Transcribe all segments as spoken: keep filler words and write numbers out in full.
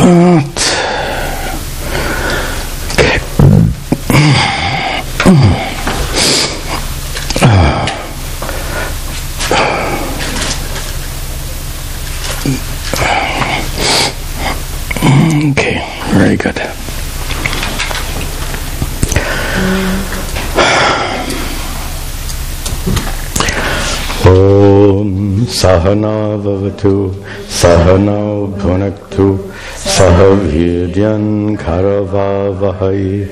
Okay, very good. Om Sahana Vavatu Sahana Bhunaktu Sahaviryan Karavavahai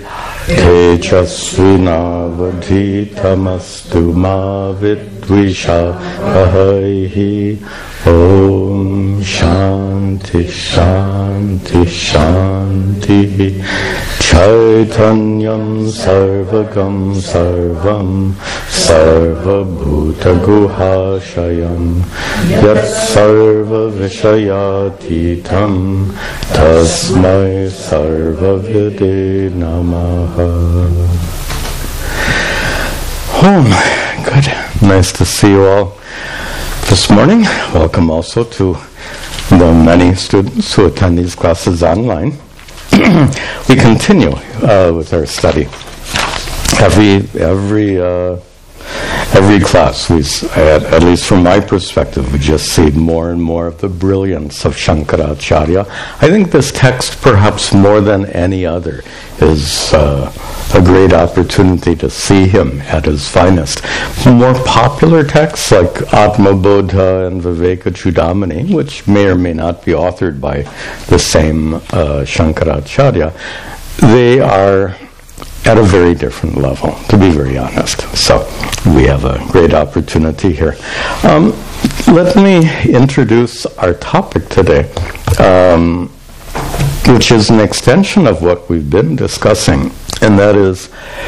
Tejasvinavadhitamastu ma vidvishavahai. Om Shanti Shanti Shanti. Chaitanyam Sarvagam Sarvam Sarvabhuta Guhashayam Yat Sarva Vishayatitam Tasmai Sarvavide Namaha. Oh, good. Nice to see you all this morning. Welcome also to the many students who attend these classes online. We continue uh, with our study. Every every uh, every class, we, at, at least from my perspective, we just see more and more of the brilliance of Shankaracharya. I think this text, perhaps more than any other, is uh, a great opportunity to see him at his finest. More popular texts like Atma Bodha and Viveka Chudamani, which may or may not be authored by the same uh, Shankaracharya, they are at a very different level, to be very honest. So we have a great opportunity here. Um, let me introduce our topic today, um, which is an extension of what we've been discussing, and that is,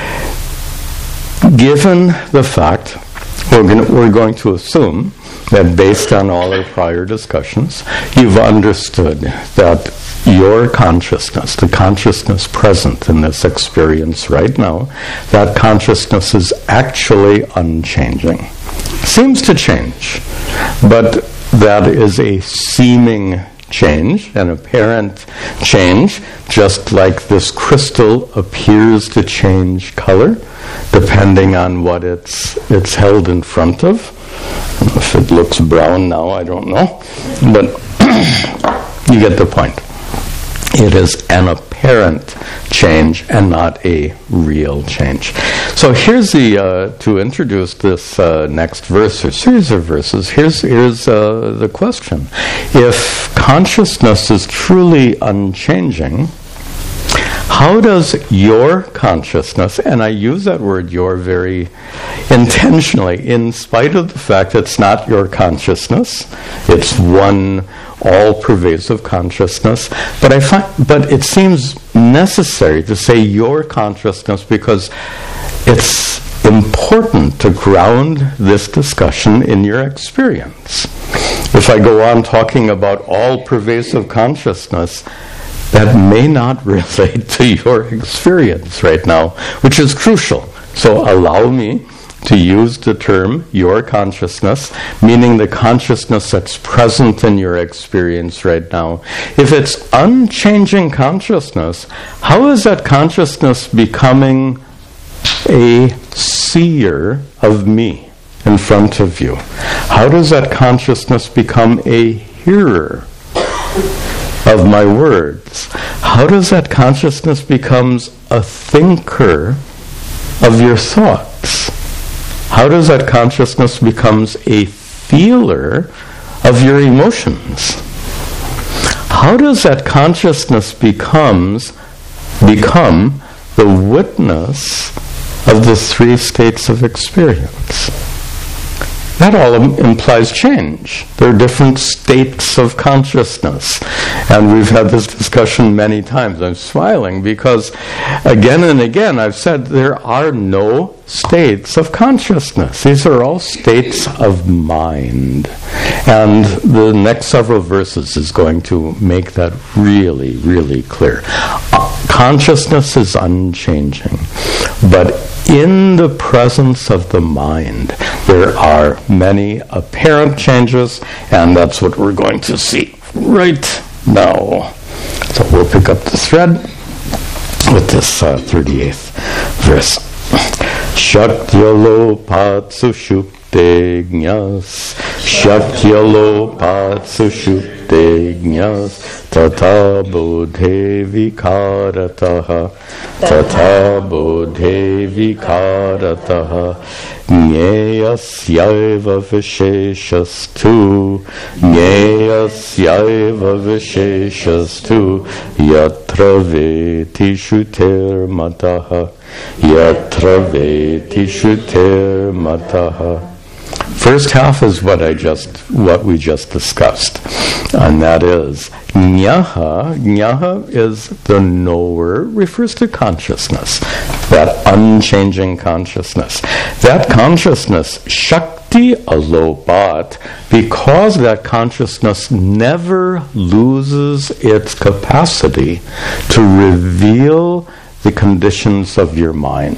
given the fact, we're, gonna, we're going to assume that based on all our prior discussions, you've understood that your consciousness, the consciousness present in this experience right now, that consciousness is actually unchanging. Seems to change, but that is a seeming change, an apparent change, just like this crystal appears to change color depending on what it's it's held in front of. If it looks brown now, I don't know, but you get the point. It is an apparent change and not a real change. So here's the, uh, to introduce this uh, next verse or series of verses, here's, here's uh, the question. If consciousness is truly unchanging, how does your consciousness, and I use that word your very intentionally, in spite of the fact it's not your consciousness, it's one all-pervasive consciousness, but I find, but it seems necessary to say your consciousness because it's important to ground this discussion in your experience. If I go on talking about all-pervasive consciousness, that may not relate to your experience right now, which is crucial. So allow me to use the term your consciousness, meaning the consciousness that's present in your experience right now. If it's unchanging consciousness, how is that consciousness becoming a seer of me in front of you? How does that consciousness become a hearer of my words? How does that consciousness becomes a thinker of your thoughts? How does that consciousness becomes a feeler of your emotions? How does that consciousness becomes become the witness of the three states of experience? That all im- implies change. There are different states of consciousness. And we've had this discussion many times. I'm smiling because again and again I've said there are no states of consciousness. These are all states of mind. And the next several verses is going to make that really, really clear. Uh, consciousness is unchanging. But in the presence of the mind, there are many apparent changes, and that's what we're going to see right now. So we'll pick up the thread with this uh, thirty-eighth verse. Shakyalopat sushupte jñas, Shakyalopat sushupte jñas, Tata bodhe vikarataha, Tata bodhe vikarataha, Jnēyasyaiva visheshastu, Jnēyasyaiva visheshastu, Yatra veti shuter mataha, Yatra veti shuter mataha. First half is what I just, what we just discussed, and that is Jñāha. Jñāha is the knower, refers to consciousness, that unchanging consciousness. That consciousness, Shakti alopat, because that consciousness never loses its capacity to reveal the conditions of your mind.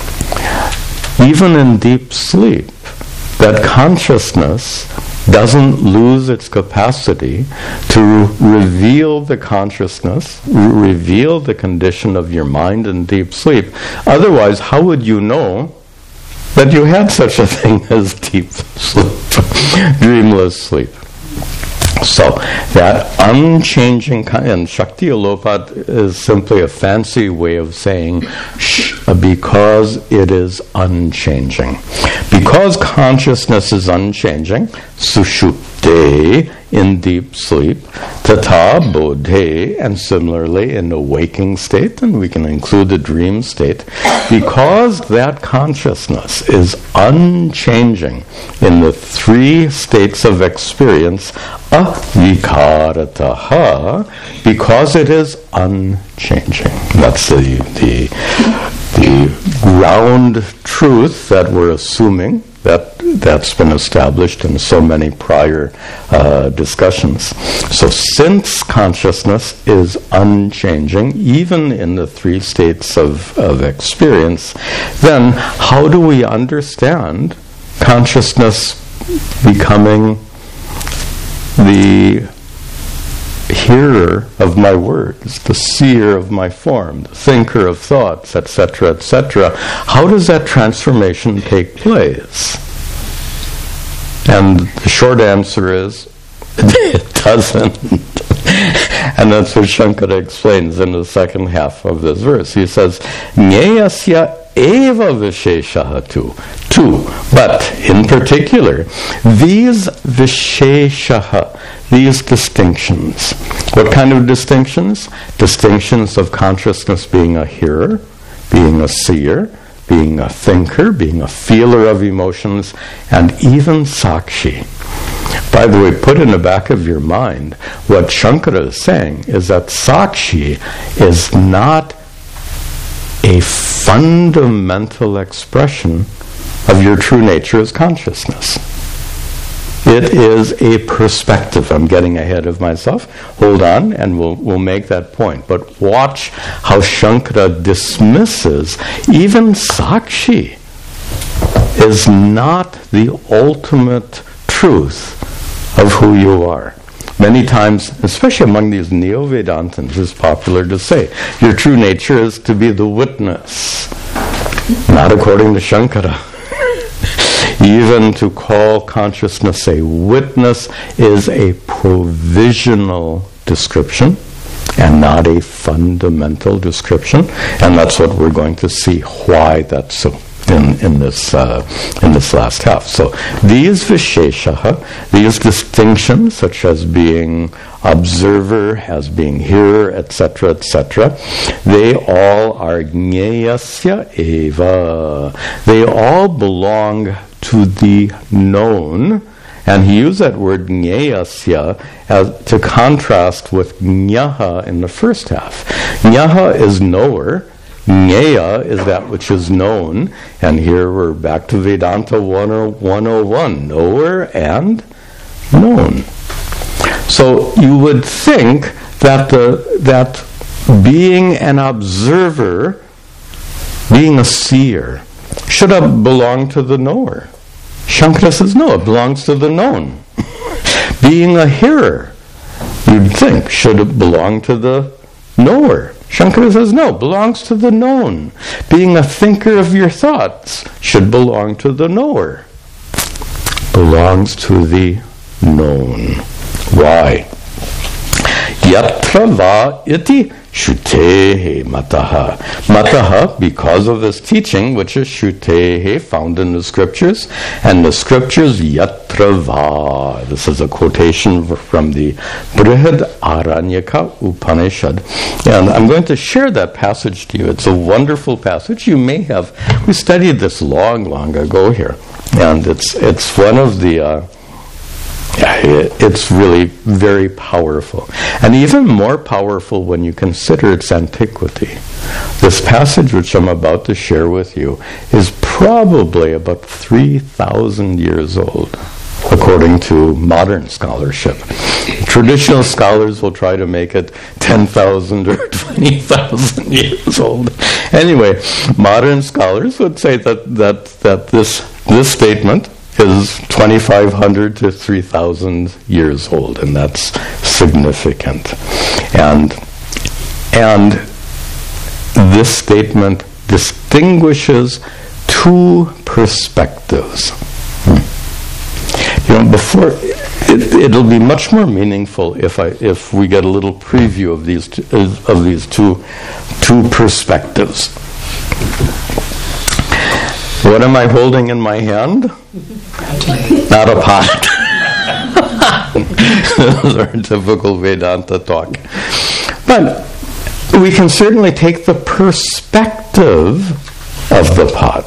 Even in deep sleep, that consciousness doesn't lose its capacity to reveal the consciousness, re- reveal the condition of your mind in deep sleep. Otherwise, how would you know that you had such a thing as deep sleep, dreamless sleep? So that unchanging kind, and Shakti Alopat is simply a fancy way of saying sh- because it is unchanging. Because consciousness is unchanging, sushupte, in deep sleep, tata bodhe, and similarly in the waking state, and we can include the dream state, because that consciousness is unchanging in the three states of experience, avikarataha, because it is unchanging. That's the, the, the ground truth that we're assuming, that that's been established in so many prior uh, discussions. So since consciousness is unchanging, even in the three states of, of experience, then how do we understand consciousness becoming the hearer of my words, the seer of my form, the thinker of thoughts, et cetera, et cetera? How does that transformation take place? And the short answer is, it doesn't. And that's what Shankara explains in the second half of this verse. He says, Jnēyasya eva visheshaha tu. Two. But, in particular, these visheshaha, these distinctions. What kind of distinctions? Distinctions of consciousness being a hearer, being a seer, being a thinker, being a feeler of emotions, and even sakshi. By the way, put in the back of your mind, what Shankara is saying is that sakshi is not a fundamental expression of your true nature as consciousness. It is a perspective. I'm getting ahead of myself. Hold on, and we'll we'll make that point. But watch how Shankara dismisses even sakshi is not the ultimate truth of who you are. Many times, especially among these Neo-Vedantins, it's popular to say, your true nature is to be the witness. Not according to Shankara. Even to call consciousness a witness is a provisional description and not a fundamental description. And that's what we're going to see why that's so in, in this uh, in this last half. So these visheshaha, these distinctions, such as being observer, as being hearer, et cetera, et cetera, they all are jnēyasya eva. They all belong to the known, and he used that word jnēyasya as to contrast with jñāha in the first half. Jñāha is knower, jnēya is that which is known, and here we're back to Vedanta one oh one, knower and known. So you would think that the that being an observer, being a seer, should have belonged to the knower. Shankara says no, it belongs to the known. Being a hearer, You'd think, should it belong to the knower? Shankara says, no, belongs to the known. Being a thinker of your thoughts should belong to the knower. Belongs to the known. Why? Yatra va iti shutehe mataha. Mataha, because of this teaching, which is shutehe, found in the scriptures, and the scriptures yatra va. This is a quotation from the Brihad Aranyaka Upanishad. And I'm going to share that passage to you. It's a wonderful passage. You may have, we studied this long, long ago here. And it's it's one of the, uh, it's really very powerful. And even more powerful when you consider its antiquity. This passage which I'm about to share with you is probably about three thousand years old, according to modern scholarship. Traditional scholars will try to make it ten thousand or twenty thousand years old. Anyway, modern scholars would say that, that, that this, this statement is twenty-five hundred to three thousand years old, and that's significant. And, and this statement distinguishes two perspectives. You know, before it, it'll be much more meaningful if I if we get a little preview of these two, of these two two perspectives. What am I holding in my hand? Not a pot. Those are typical Vedanta talk. But we can certainly take the perspective of the pot.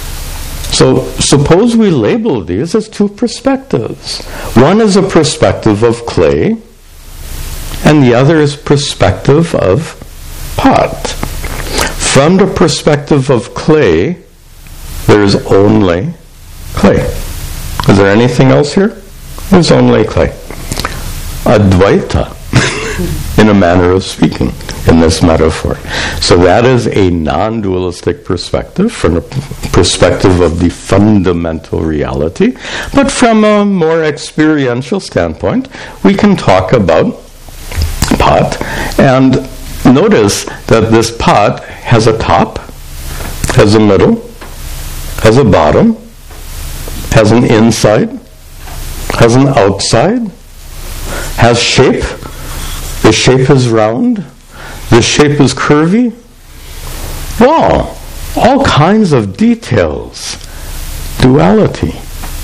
So suppose we label these as two perspectives. One is a perspective of clay, and the other is perspective of pot. From the perspective of clay, there is only clay. Is there anything else here? There's only clay. Advaita, in a manner of speaking, in this metaphor. So that is a non-dualistic perspective, from a perspective of the fundamental reality. But from a more experiential standpoint, we can talk about pot. And notice that this pot has a top, has a middle, has a bottom, has an inside, has an outside, has shape. The shape is round. The shape is curvy. Wow! All kinds of details. Duality.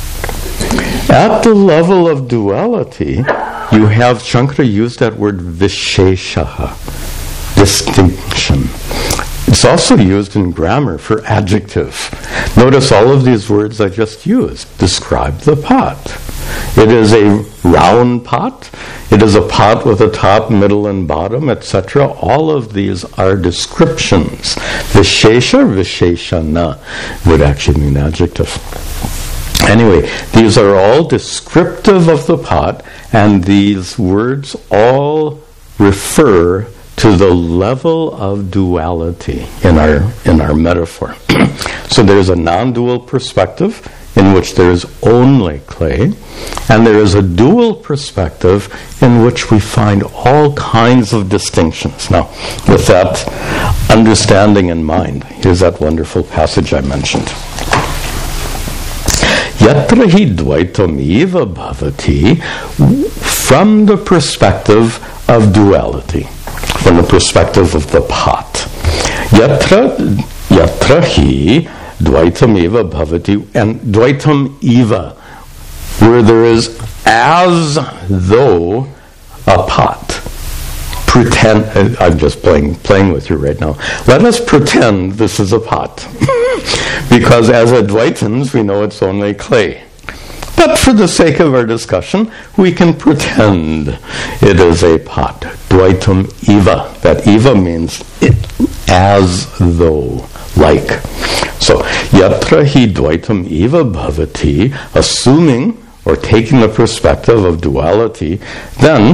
At the level of duality, you have, Shankara used that word visheshaha, distinction. It's also used in grammar for adjective. Notice all of these words I just used describe the pot. It is a round pot. It is a pot with a top, middle, and bottom, et cetera. All of these are descriptions. Vishesha, visheshana would actually mean adjective. Anyway, these are all descriptive of the pot, and these words all refer to the level of duality in our in our metaphor. So there's a non-dual perspective in which there is only clay, and there is a dual perspective in which we find all kinds of distinctions. Now, with that understanding in mind, here's that wonderful passage I mentioned. Yatra hi dvaitam eva bhavati, from the perspective of duality, from the perspective of the pot. Yatra, yatra hi dvaitam eva bhavati, and dvaitam eva, where there is as though a pot. Pretend, I'm just playing playing with you right now. Let us pretend this is a pot. Because as Advaitins, we know it's only clay. But for the sake of our discussion, we can pretend it is a pot. Dvaitam eva. That eva means it, as though, like. So, yatra hi dvaitam eva bhavati, assuming or taking the perspective of duality, then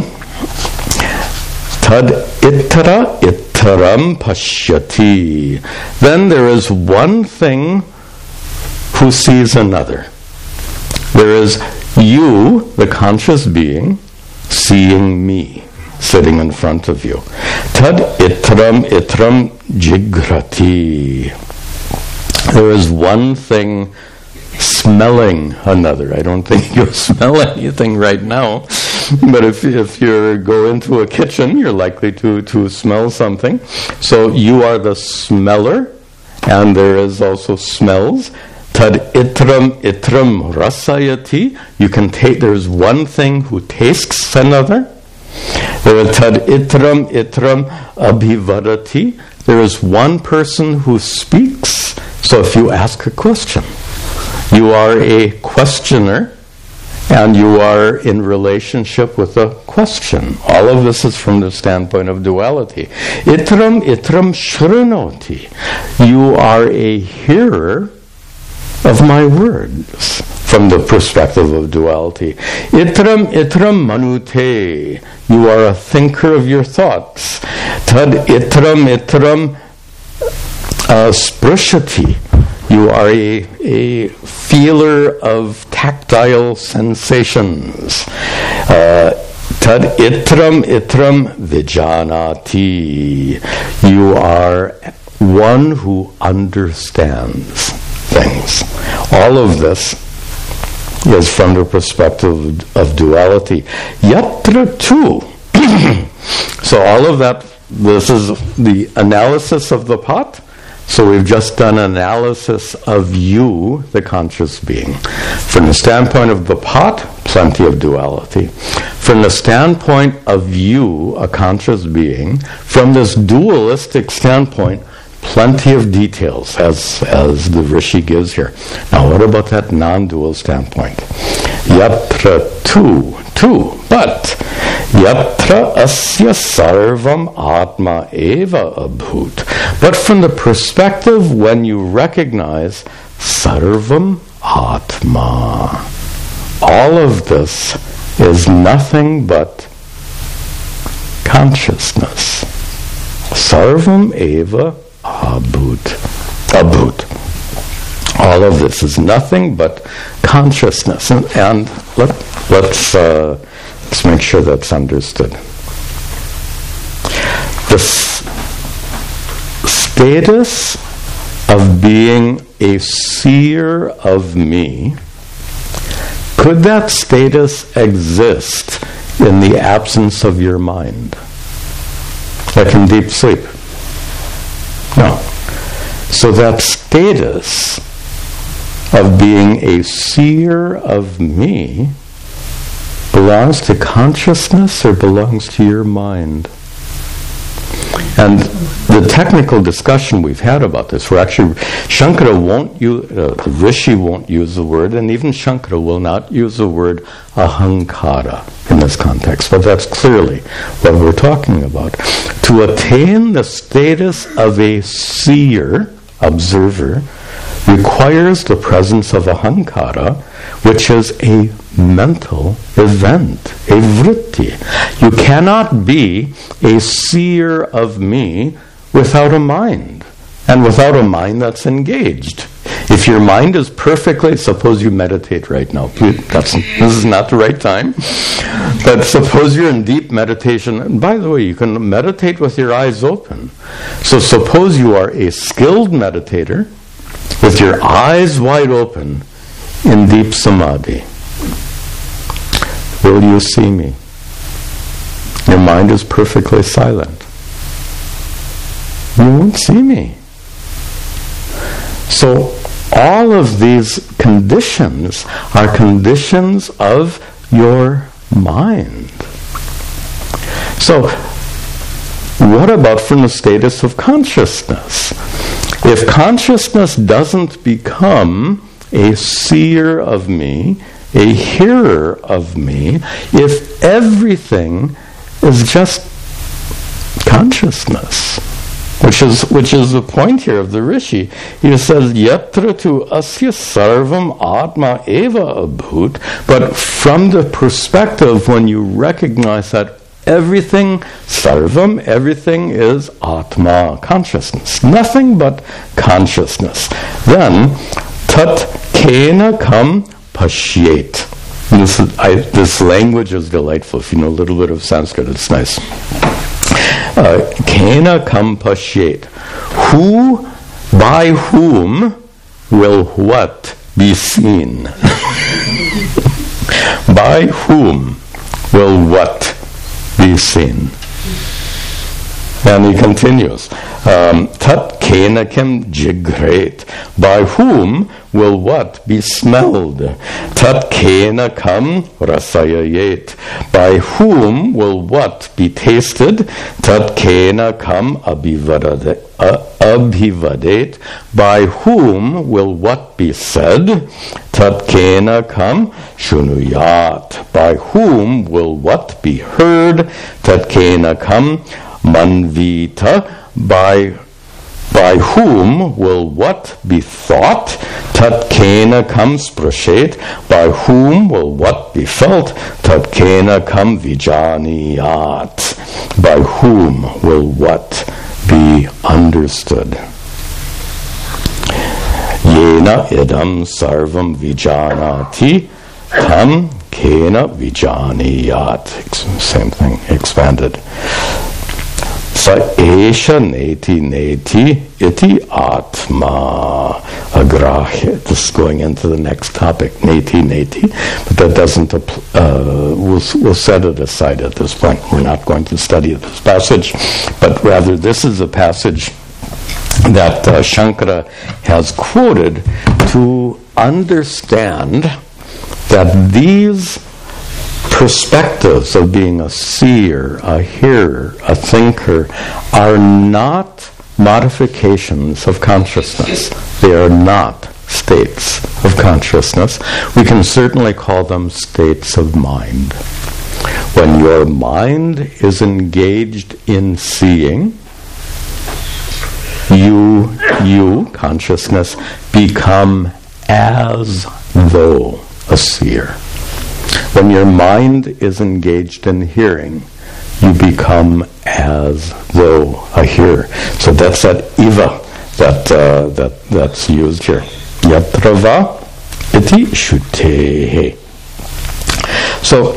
tad ittara ittaram pashyati. Then there is one thing who sees another. There is you, the conscious being, seeing me. sitting in front of you. Tad itram itram jigrati. There is one thing smelling another. I don't think you'll smell anything right now, but if if you go into a kitchen, you're likely to, to smell something. So you are the smeller, and there is also smells. Tad itram itram rasayati. You can take. There's one thing who tastes another. There is tad itram itram abhivadati. There is one person who speaks. So if you ask a question, you are a questioner, and you are in relationship with a question. All of this is from the standpoint of duality. Itram itram shrinoti. You are a hearer of my words from the perspective of duality. Itram itram manute. You are a thinker of your thoughts. Tad itram itram uh, sprishati. You are a, a feeler of tactile sensations. Uh, Tad itram itram vijanati. You are one who understands things. All of this is from the perspective of duality. Yatra tu. So all of that, this is the analysis of the pot. So we've just done analysis of you, the conscious being. From the standpoint of the pot, plenty of duality. From the standpoint of you, a conscious being, from this dualistic standpoint, plenty of details, as, as the Rishi gives here. Now what about that non-dual standpoint? Yatra tu, tu, but yatra asya sarvam atma eva abhut. But from the perspective when you recognize sarvam atma, all of this is nothing but consciousness. Sarvam eva abhut. Abhut. All of this is nothing but consciousness. And, and let, let's, uh, let's make sure that's understood. The s- status of being a seer of me, could that status exist in the absence of your mind? Like in deep sleep? No. So that status of being a seer of me belongs to consciousness or belongs to your mind? And the technical discussion we've had about this, where actually Shankara won't use, uh, the Rishi won't use the word, and even Shankara will not use the word ahankara in this context, but that's clearly what we're talking about. To attain the status of a seer, observer, requires the presence of ahankara, which is a mental event, a vritti. You cannot be a seer of me without a mind, and without a mind that's engaged. If your mind is perfectly, suppose you meditate right now. That's, this is not the right time. But suppose you're in deep meditation. And by the way, you can meditate with your eyes open. So suppose you are a skilled meditator with your eyes wide open in deep samadhi. Will you see me? Your mind is perfectly silent. You won't see me. So all of these conditions are conditions of your mind. So what about from the status of consciousness? If consciousness doesn't become a seer of me, a hearer of me, if everything is just consciousness, which is which is the point here of the Rishi. He says, Yatra tu asya sarvam atma eva abhut, but from the perspective when you recognize that everything, sarvam, everything is atma, consciousness. Nothing but consciousness. Then, tat kena kam pashyet. This, is, I, this language is delightful. If you know a little bit of Sanskrit, it's nice. Kena kam pashyet. Who, by whom will what be seen? By whom will what be seen? And he continues, um, Tat kena kim jigret. By whom will what be smelled? Tat kena kam rasayayet. By whom will what be tasted? Tat kena kam abhivadet. Uh, abhivadet. By whom will what be said? Tat kena kam shunuyat. By whom will what be heard? Tat kena kam manvita. By by whom will what be thought? Tat kena kam sprashet. By whom will what be felt? Tat kena kam vijaniyat. By whom will what be understood? Yena idam sarvam vijanati tam kena vijaniyat. Same thing, expanded. Sa esha neti neti iti atma agrahya. This is going into the next topic, neti neti, but that doesn't apply. Uh, we'll, we'll set it aside at this point. We're not going to study this passage, but rather this is a passage that uh, Shankara has quoted to understand that these perspectives of being a seer, a hearer, a thinker are not modifications of consciousness. They are not states of consciousness. We can certainly call them states of mind. When your mind is engaged in seeing, you, you, consciousness, become as though a seer. When your mind is engaged in hearing, you become as though a hearer. So that's that iva that uh, that that's used here. Yatrava iti shutehe. So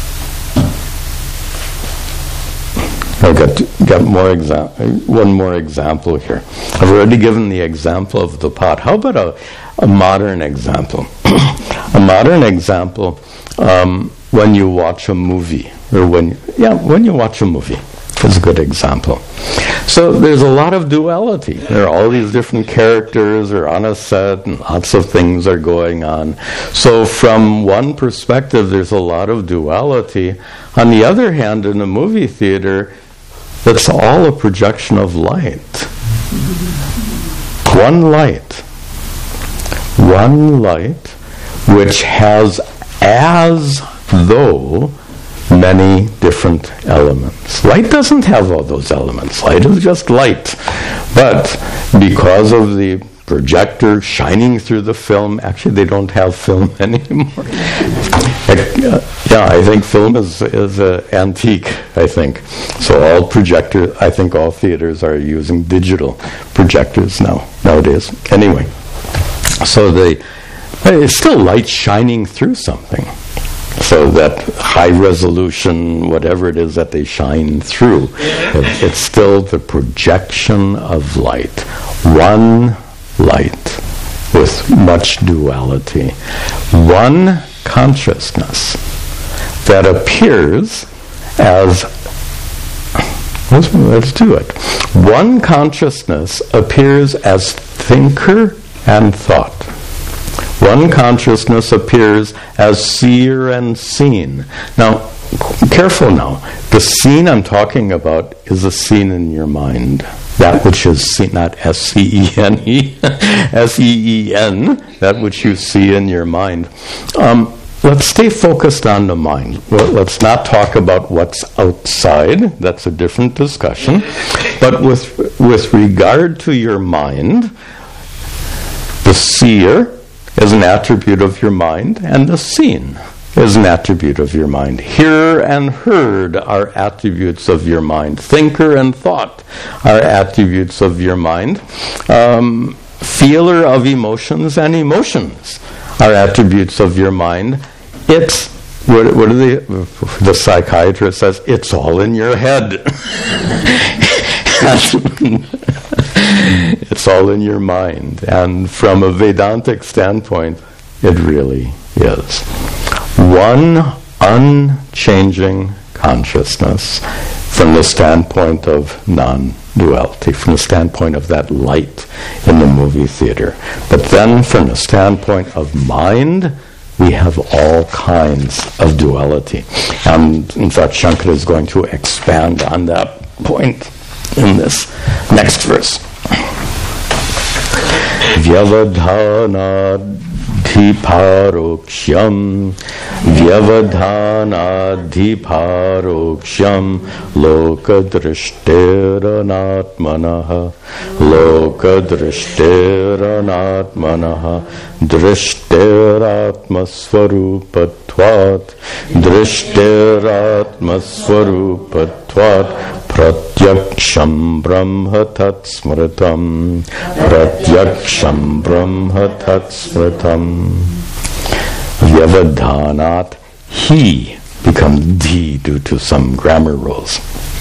I've got got more exa- one more example here. I've already given the example of the pot. How about a, a modern example? A modern example. Um, when you watch a movie, or when yeah, when you watch a movie, is a good example. So there's a lot of duality. There are all these different characters are on a set, and lots of things are going on. So from one perspective, there's a lot of duality. On the other hand, in a movie theater, it's all a projection of light. One light. One light, which has as though many different elements. Light doesn't have all those elements. Light is just light. But because of the projector shining through the film, actually they don't have film anymore. Yeah, I think film is is uh, antique, I think. So all projector, I think all theaters are using digital projectors now, nowadays. Anyway, so they it's still light shining through something. So that high resolution, whatever it is that they shine through, it, it's still the projection of light. One light with much duality. One consciousness that appears as, let's, let's do it. One consciousness appears as thinker and thought. One consciousness appears as seer and seen. Now, careful now. The scene I'm talking about is a scene in your mind. That which is seen, not S C E N E, S E E N, that which you see in your mind. Um, let's stay focused on the mind. Well, let's not talk about what's outside. That's a different discussion. But with with regard to your mind, the seer is an attribute of your mind, and the seen is an attribute of your mind. Hear and heard are attributes of your mind. Thinker and thought are attributes of your mind. Um, feeler of emotions and emotions are attributes of your mind. it's, what, what are the, the psychiatrist says, it's all in your head. It's all in your mind. And from a Vedantic standpoint, it really is. One unchanging consciousness from the standpoint of non-duality, from the standpoint of that light in the movie theater. But then from the standpoint of mind, we have all kinds of duality. And in fact, Shankara is going to expand on that point in this next verse. Vyavadhanadhiparoksham Vyavadhanadhiparoksham Lokadrishtiranatmanaha Lokadrishtiranatmanaha Drishtiratmaswarupatvat Drishtiratmaswarupatvat Pratyaksham Brahma Tat Smritam Pratyaksham Brahma Tat Smritam. Vyavadhanat, he becomes di due to some grammar rules.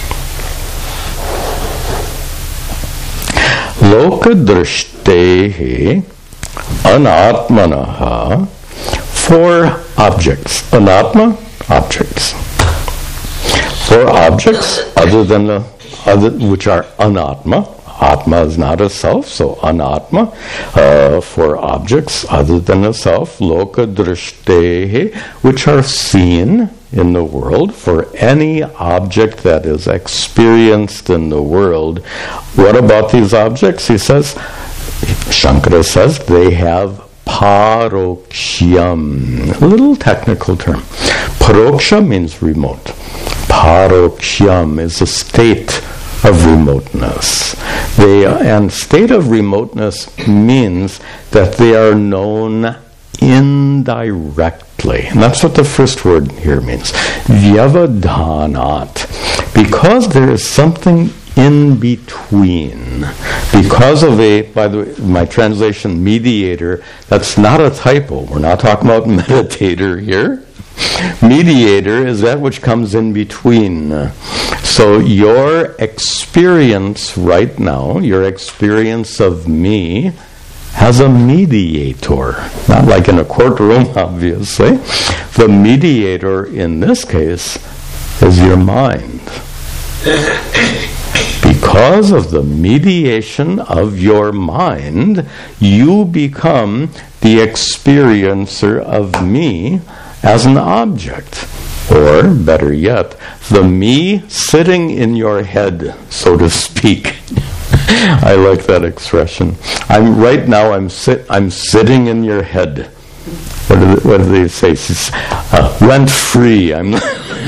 Lokadrishtehi anatmanaha, for objects. Anatma, objects. For objects other than the other, which are anatma. Atma is not a self, so anatma. Uh, for objects other than a self, loka drishtehe, which are seen in the world. For any object that is experienced in the world, what about these objects? He says, Shankara says, they have parokshyam. A little technical term. Paroksha means remote. Parokshyam is a state of remoteness. They, and state of remoteness means that they are known indirectly. And that's what the first word here means. Vyavadhanat. Because there is something in between. Because of a, by the way, my translation, mediator, that's not a typo. We're not talking about meditator here. Mediator is that which comes in between. So your experience right now, your experience of me, has a mediator. Not like in a courtroom, obviously. The mediator in this case is your mind. Because of the mediation of your mind, you become the experiencer of me as an object. Or, better yet, the me sitting in your head, so to speak. I like that expression. I'm right now. I'm sit. I'm sitting in your head. What do they, what do they say? Uh, rent free. I'm.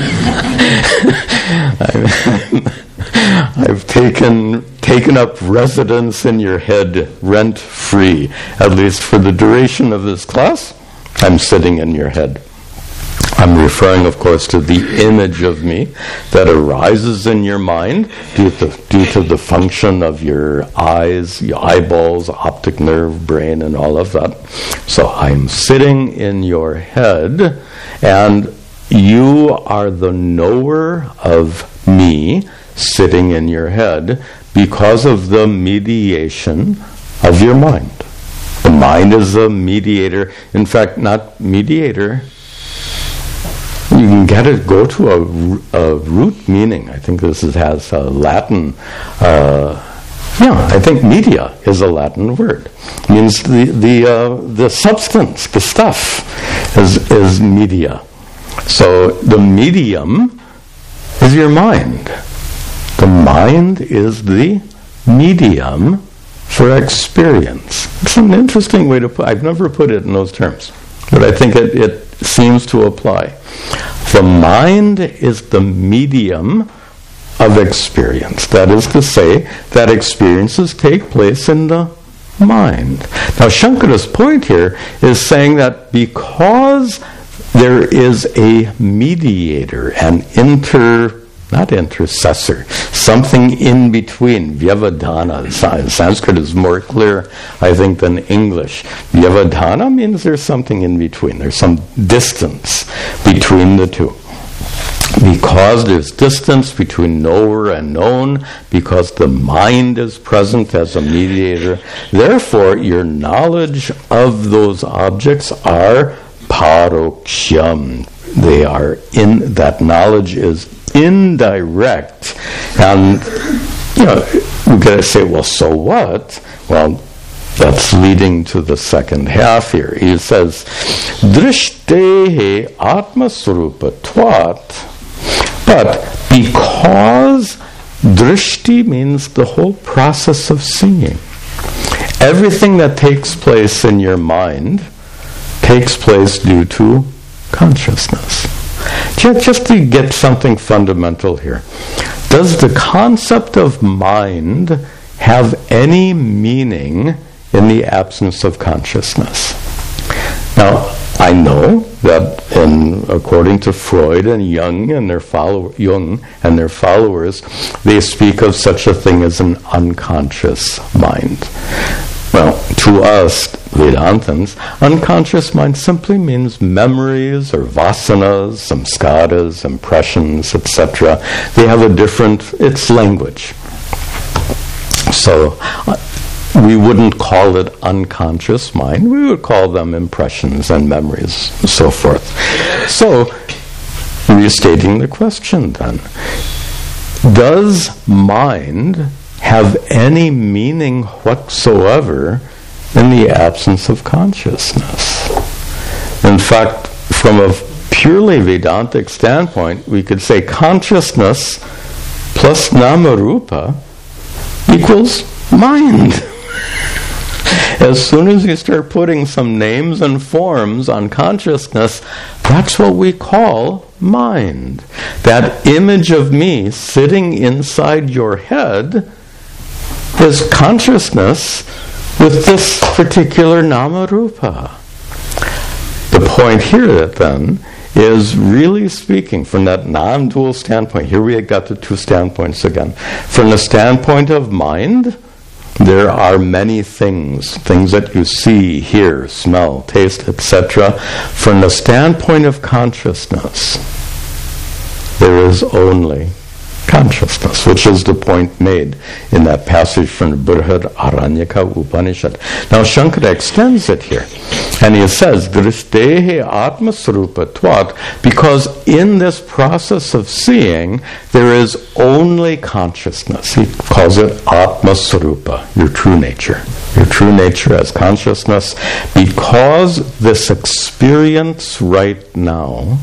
I'm I've taken taken up residence in your head, rent free. At least for the duration of this class, I'm sitting in your head. I'm referring, of course, to the image of me that arises in your mind due to, due to the function of your eyes, your eyeballs, optic nerve, brain, and all of that. So I'm sitting in your head, and you are the knower of me sitting in your head because of the mediation of your mind. The mind is a mediator. In fact, not mediator. You can get it, go to a, a root meaning. I think this is, has a Latin, uh, yeah, I think media is a Latin word. It means the the uh, the substance, the stuff, is, is media. So the medium is your mind. The mind is the medium for experience. It's an interesting way to put it. I've never put it in those terms, but I think it, it seems to apply. The mind is the medium of experience. That is to say, that experiences take place in the mind. Now, Shankara's point here is saying that because there is a mediator, an inter not intercessor, something in between. Vyavadhana. Sanskrit is more clear, I think, than English. Vyavadhana means there's something in between. There's some distance between the two. Because there's distance between knower and known, because the mind is present as a mediator, therefore your knowledge of those objects are paroksham. They are in, that knowledge is indirect. And, you know, we're going to say, well, so what? Well, that's leading to the second half here. He says, Drishdehe atmasrupa twat. But because drishti means the whole process of seeing, everything that takes place in your mind takes place due to consciousness. Just, just to get something fundamental here. Does the concept of mind have any meaning in the absence of consciousness? Now, I know that, in, according to Freud and Jung and their follow, Jung and their followers, they speak of such a thing as an unconscious mind. Well, to us Vedantins, unconscious mind simply means memories or vasanas, samskaras, impressions, et cetera. They have a different, it's language. So, uh, we wouldn't call it unconscious mind. We would call them impressions and memories and so forth. So, restating the question then, does mind have any meaning whatsoever in the absence of consciousness? In fact, from a purely Vedantic standpoint, we could say consciousness plus Namarupa equals mind. As soon as you start putting some names and forms on consciousness, that's what we call mind. That image of me sitting inside your head is consciousness with this particular Namarupa. The point here then is really speaking from that non-dual standpoint. Here we got the two standpoints again. From the standpoint of mind, there are many things, things that you see, hear, smell, taste, et cetera. From the standpoint of consciousness, there is only consciousness, which is the point made in that passage from the Brihadaranyaka Upanishad. Now Shankara extends it here, and he says, Drishdehe atmasrupa twat, because in this process of seeing, there is only consciousness. He calls it atmasrupa, your true nature. Your true nature as consciousness, because this experience right now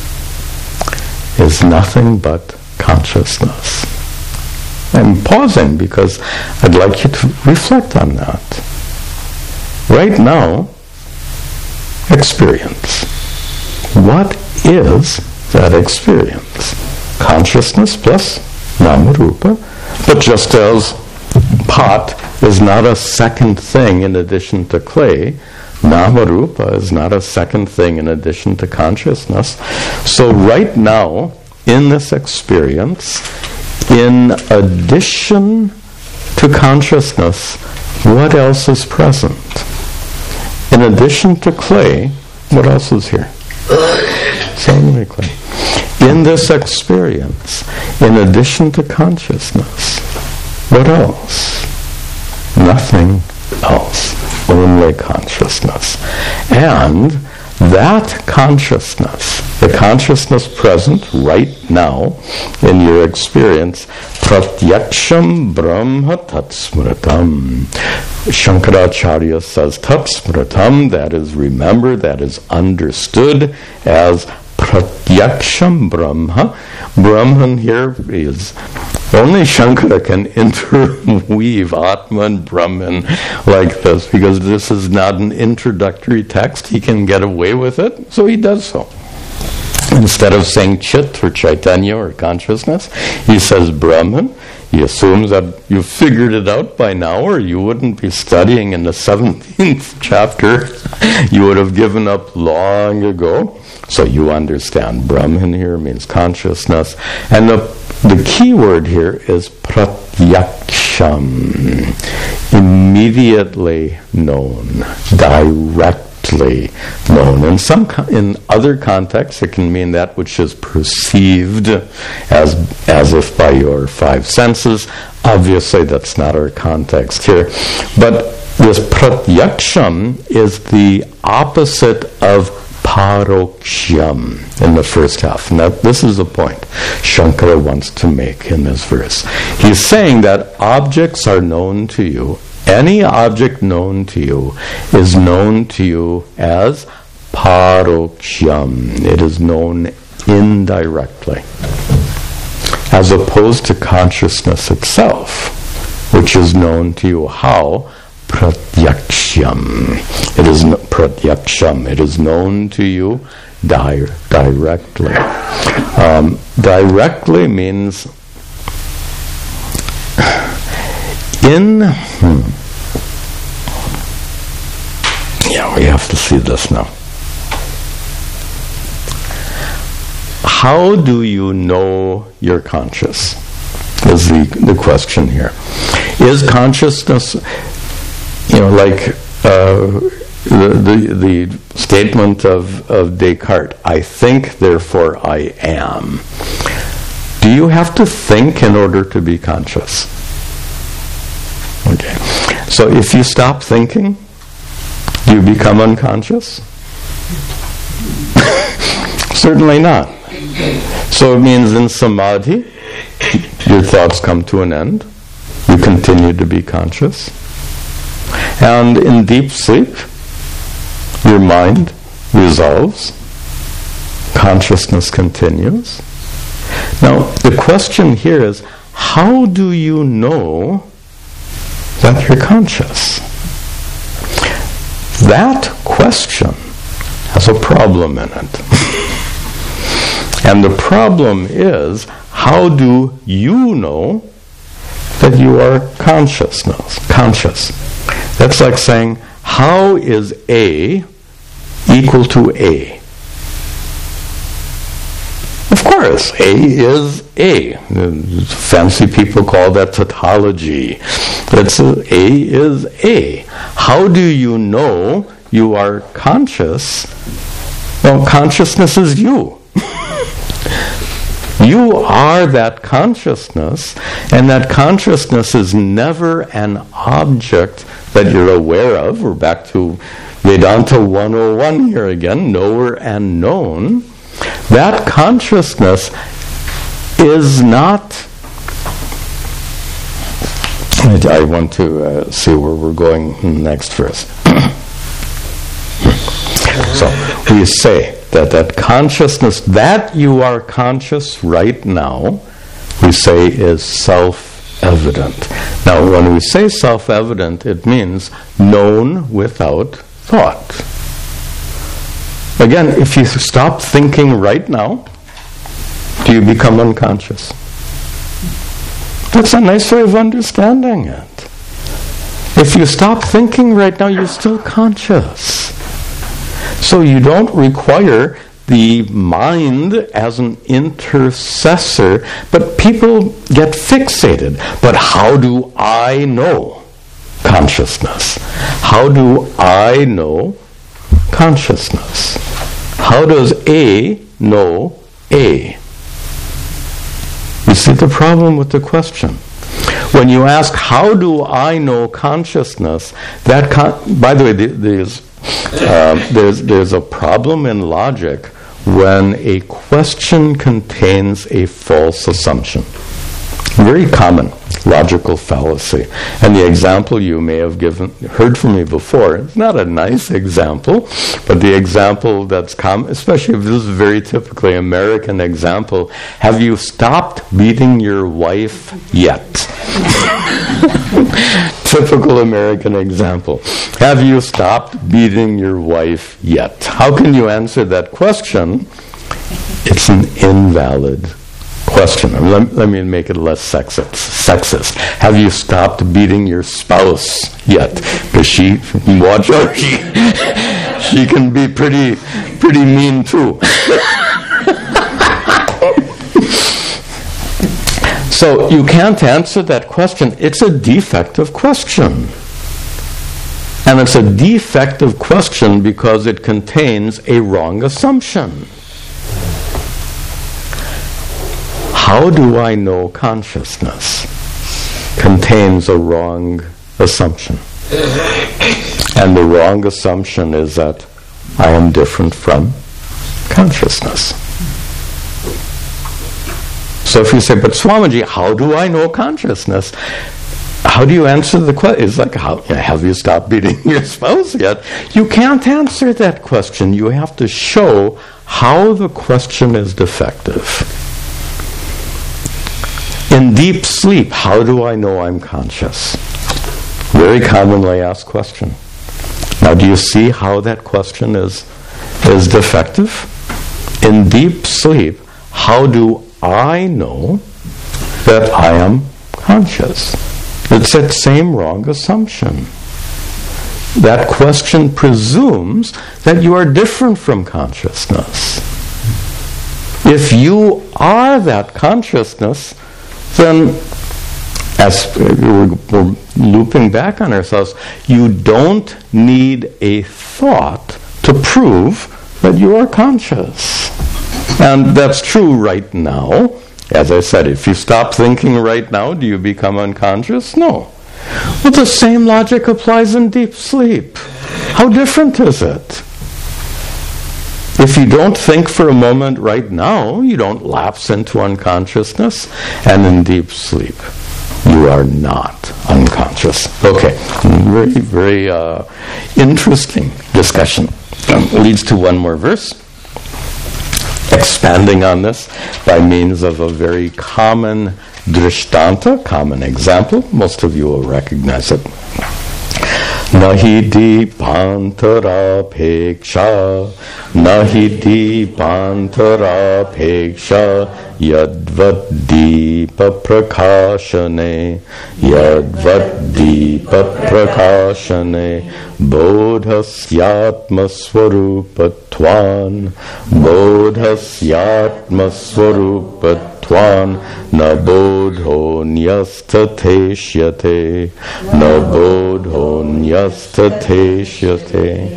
is nothing but consciousness. I'm pausing because I'd like you to reflect on that. Right now, experience. What is that experience? Consciousness plus Namarupa. But just as pot is not a second thing in addition to clay, Namarupa is not a second thing in addition to consciousness. So right now, in this experience, in addition to consciousness, what else is present? In addition to clay, what else is here? Same clay. In this experience, in addition to consciousness, what else? Nothing else. Only consciousness. And that consciousness, the consciousness present right now in your experience, pratyaksham brahma tatsmritam. Shankaracharya says tatsmritam, that is remembered, that is understood as pratyaksham brahma. Brahman here is, only Shankara can interweave Atma and Brahman like this, because this is not an introductory text. He can get away with it, so he does so. Instead of saying Chit or Chaitanya or consciousness, he says Brahman. He assumes that you've figured it out by now, or you wouldn't be studying in the seventeenth chapter. You would have given up long ago. So you understand Brahman here means consciousness. And the the key word here is pratyaksham, immediately known, directly known. In some, in other contexts, it can mean that which is perceived as as if by your five senses. Obviously, that's not our context here, but this pratyaksham is the opposite of paroksham in the first half. Now, this is the point Shankara wants to make in this verse. He's saying that objects are known to you. Any object known to you is known to you as paroksham. It is known indirectly, as opposed to consciousness itself, which is known to you how? Pratyaksham. It is no, pratyaksham. It is known to you di- directly. Um, directly means in. Hmm, yeah, we have to see this now. How do you know you're conscious? Is the, the question here. Is consciousness, you know, like uh, the, the the statement of, of Descartes, I think, therefore I am. Do you have to think in order to be conscious? Okay. So if you stop thinking, do you become unconscious? Certainly not. So it means in samadhi, your thoughts come to an end. You continue to be conscious. And in deep sleep, your mind resolves. Consciousness continues. Now, the question here is, how do you know that you're conscious? That question has a problem in it. And the problem is, how do you know that you are consciousness, conscious? That's like saying, how is A equal to A? Of course, A is A. Fancy people call that tautology. It's a, A is A. How do you know you are conscious? Well, consciousness is you. You are that consciousness, and that consciousness is never an object that you're aware of. We're back to Vedanta one oh one here again, knower and known. That consciousness is not... I want to uh, see where we're going next first. So, we say that that consciousness, that you are conscious right now, we say is self-evident. Now, when we say self-evident, it means known without thought. Again, if you stop thinking right now, do you become unconscious? That's a nice way of understanding it. If you stop thinking right now, you're still conscious. So you don't require the mind as an intercessor, but people get fixated. But how do I know consciousness? How do I know consciousness? How does A know A? You see the problem with the question. When you ask, how do I know consciousness, that con- by the way, there's Uh, there's there's a problem in logic when a question contains a false assumption. Very common logical fallacy. And the example you may have given heard from me before, it's not a nice example, but the example that's common, especially if this is a very typically American example, have you stopped beating your wife yet? Typical American example. Have you stopped beating your wife yet? How can you answer that question? It's an invalid question. Let, let me make it less sexist. Sexist. Have you stopped beating your spouse yet? Because she, watch out, she, she can be pretty, pretty mean too. So you can't answer that question. It's a defective question. And it's a defective question because it contains a wrong assumption. How do I know consciousness contains a wrong assumption? And the wrong assumption is that I am different from consciousness. So if you say, but Swamiji, how do I know consciousness? How do you answer the question? It's like, how, have you stopped beating your spouse yet? You can't answer that question. You have to show how the question is defective. In deep sleep, how do I know I'm conscious? Very commonly asked question. Now, do you see how that question is, is defective? In deep sleep, how do I know that I am conscious? It's that same wrong assumption. That question presumes that you are different from consciousness. If you are that consciousness, then, as we're, we're looping back on ourselves, you don't need a thought to prove that you are conscious. And that's true right now. As I said, if you stop thinking right now, do you become unconscious? No. Well, the same logic applies in deep sleep. How different is it? If you don't think for a moment right now, you don't lapse into unconsciousness, and in deep sleep, you are not unconscious. Okay, very, very uh, interesting discussion. Um, leads to one more verse. Expanding on this by means of a very common drishtanta, common example. Most of you will recognize it. Nahi deepantara peksha, nahi deepantara peksha, yadvat deepa prakashane, yadvat deepa prakashane, bodhasyatma swarupatvan, bodhasyatma swarupatvan, na bodho nyastateshyate, na bodho nyastateshyate.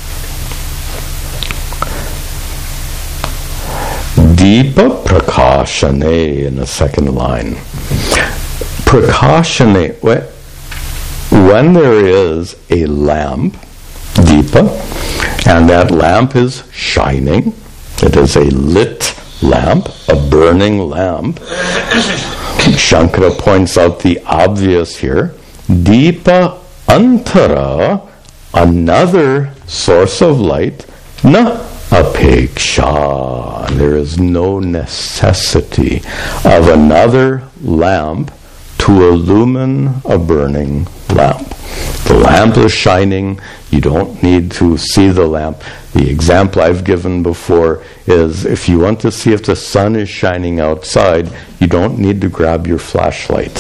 Deepa prakashane in the second line. Prakashane, when there is a lamp, deepa, and that lamp is shining, it is a lit lamp, a burning lamp. Shankara points out the obvious here. Deepa antara, another source of light, na apeksha. There is no necessity of another lamp to illumine a burning lamp. The lamp is shining. You don't need to see the lamp. The example I've given before is if you want to see if the sun is shining outside, you don't need to grab your flashlight.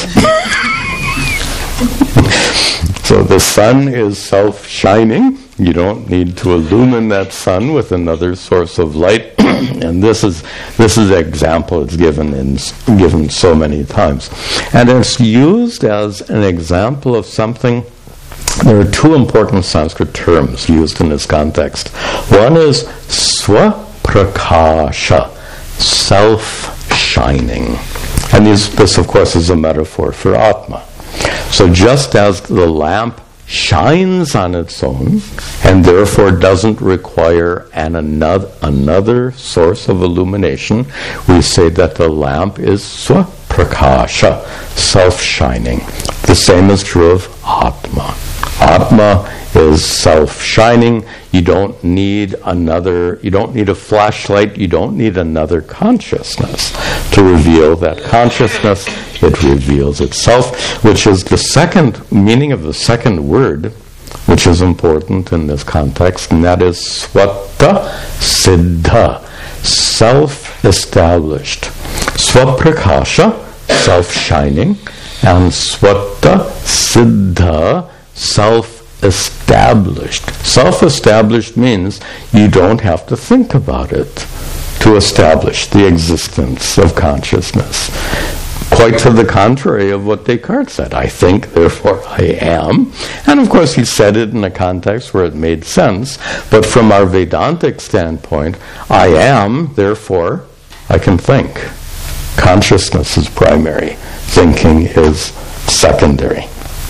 So the sun is self-shining. You don't need to illumine that sun with another source of light. And this is this is an example it's given in given so many times. And it's used as an example of something. There are two important Sanskrit terms used in this context. One is swaprakasha, self-shining. And this, this, of course, is a metaphor for Atma. So just as the lamp shines on its own and therefore doesn't require an another, another source of illumination, we say that the lamp is swaprakasha, self-shining. The same is true of Atma. Atma is self-shining. You don't need another, you don't need a flashlight, you don't need another consciousness to reveal that consciousness. It reveals itself, which is the second meaning of the second word, which is important in this context, and that is swata siddha, self-established. Swaprakasha, self-shining, and swata siddha, self-established. Self-established means you don't have to think about it to establish the existence of consciousness. quite to the contrary of what Descartes said. I think, therefore I am. And of course he said it in a context where it made sense, but from our Vedantic standpoint, I am, therefore I can think. Consciousness is primary. Thinking is secondary.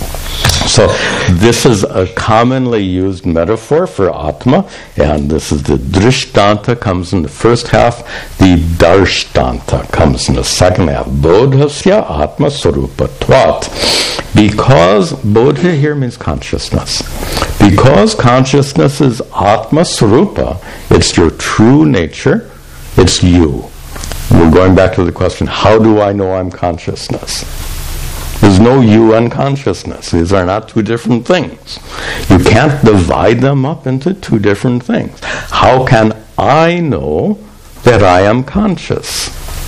So this is a commonly used metaphor for Atma, and this is the Drishtanta comes in the first half, the Darshtanta comes in the second half. Bodhasya Atma Sarupatvat. Because Bodha here means consciousness. Because consciousness is Atma Sarupa, it's your true nature, it's you. We're going back to the question, how do I know I'm consciousness? There's no you and consciousness. These are not two different things. You can't divide them up into two different things. How can I know that I am conscious?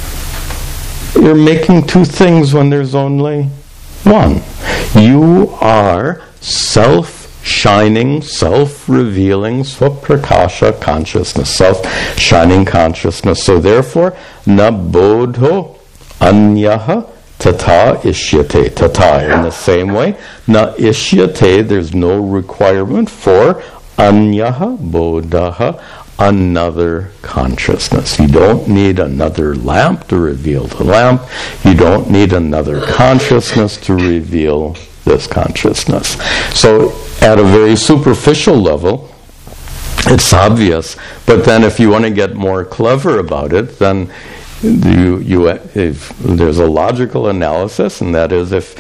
You're making two things when there's only one. You are self-shining, self-revealing, swaprakasha consciousness, self-shining consciousness. So therefore, na bodho anyaha tata ishyate. Tata, in the same way, na ishyate, there's no requirement for anyaha bodhaha, another consciousness. You don't need another lamp to reveal the lamp. You don't need another consciousness to reveal this consciousness. So at a very superficial level, it's obvious, but then if you want to get more clever about it, then you, you, if there's a logical analysis, and that is if,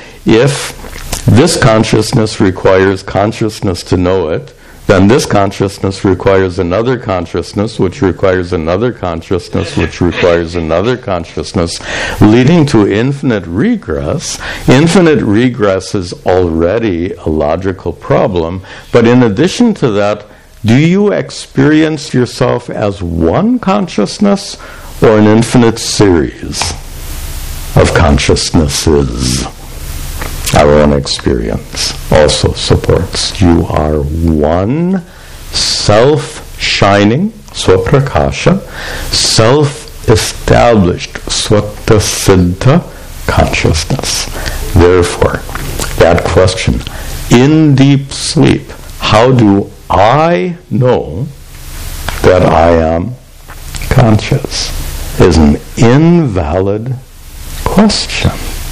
if this consciousness requires consciousness to know it, then this consciousness requires another consciousness, which requires another consciousness, which requires another consciousness, leading to infinite regress. Infinite regress is already a logical problem, but in addition to that, do you experience yourself as one consciousness or an infinite series of consciousnesses? Our own experience also supports you are one self-shining swaprakasha, self-established swata-siddha consciousness. Therefore, that question, in deep sleep, how do I know that I am conscious, is an invalid question.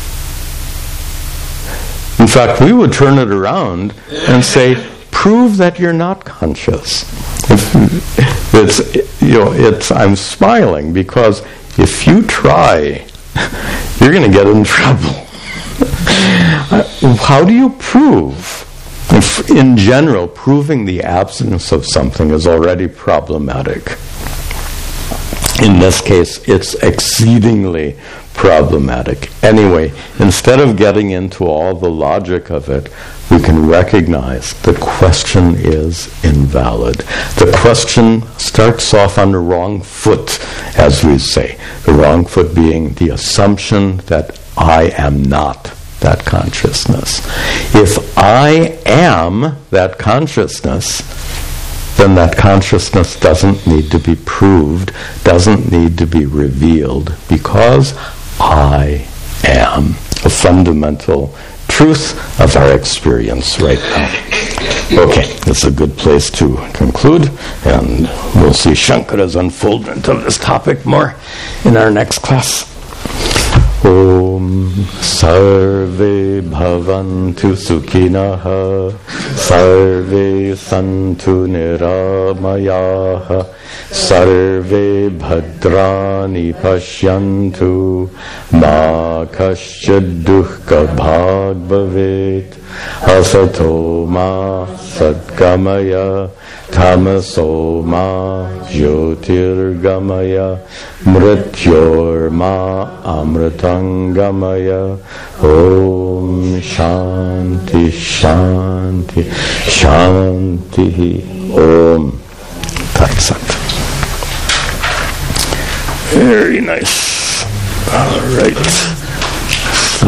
In fact, we would turn it around and say, prove that you're not conscious. It's, you know, it's, I'm smiling because if you try, you're going to get in trouble. How do you prove? If, in general, proving the absence of something is already problematic. In this case, it's exceedingly problematic. Anyway, instead of getting into all the logic of it, we can recognize the question is invalid. The question starts off on the wrong foot, as we say. The wrong foot being the assumption that I am not that consciousness. If I am that consciousness, then that consciousness doesn't need to be proved, doesn't need to be revealed, because I am a fundamental truth of our experience right now. Okay, that's a good place to conclude, and we'll see Shankara's unfoldment of this topic more in our next class. Om Sarve Bhavantu Sukhinaha Sarve Santu Niramayaha Sarve Bhadrani Pashyantu Ma Kasyad Dukkha Bhag Bhavet Asato Ma Satgamaya Tamaso Ma Jyotirgamaya Mrityor Ma Amritangamaya. Om Shanti Shanti Shanti. Om Tat Sat. Very nice. All right.